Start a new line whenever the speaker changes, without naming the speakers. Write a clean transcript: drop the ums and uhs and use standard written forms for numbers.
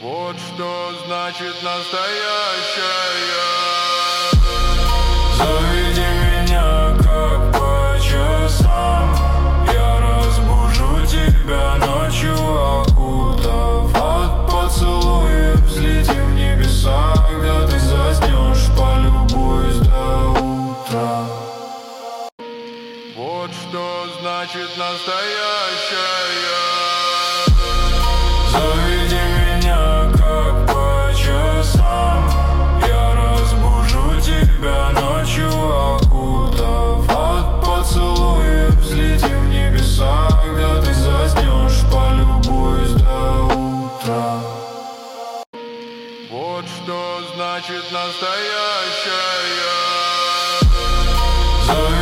Вот что значит настоящая.
Заведи меня как по часам, я разбужу тебя ночью, окутав от поцелуев. Взлетим в небеса, когда ты заснешь, полюбуюсь до утра.
Вот что значит настоящая.
Заведи меня как по часам, я разбужу тебя ночью, окутав от поцелуев. Взлетим в небеса, когда ты заснешь, полюбуюсь до утра.
Вот что значит настоящая.